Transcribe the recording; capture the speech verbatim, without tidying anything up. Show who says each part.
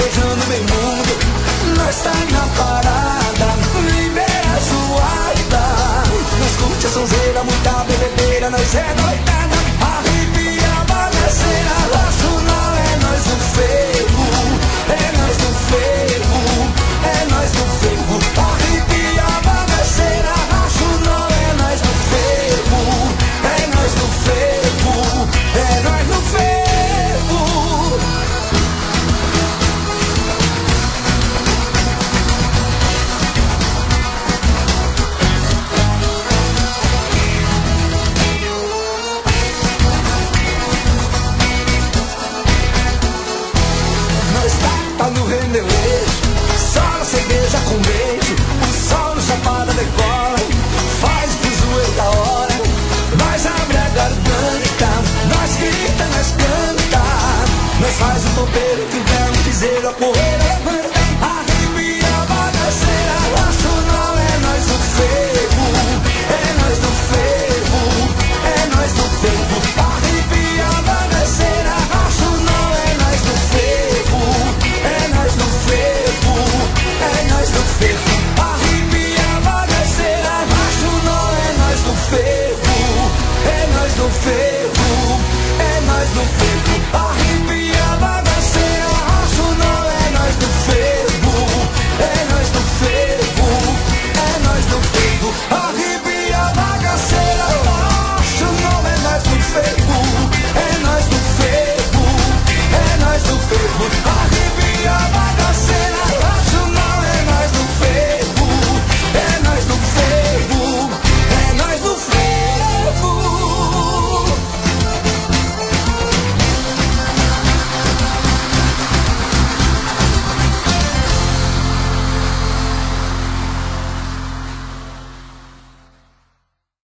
Speaker 1: beijando meu mundo. Nós tá na parada, libera a suada. Nós curte a sonzeira, muita bebedeira. Nós é noitada, arrepia a bagaceira. Roxo não é nós no fervo, é nós no fervo, é nós no fervo. Arrepia a bagaceira. Roxo não é nós no fervo, é nós no fervo, é nós no fervo. Tá no rendelejo, só na cerveja com beijo. O sol no chapada decola, faz fuzuê da hora. Nós abre a garganta, nós grita, nós canta. Nós faz o topeiro que der um piseiro a correr.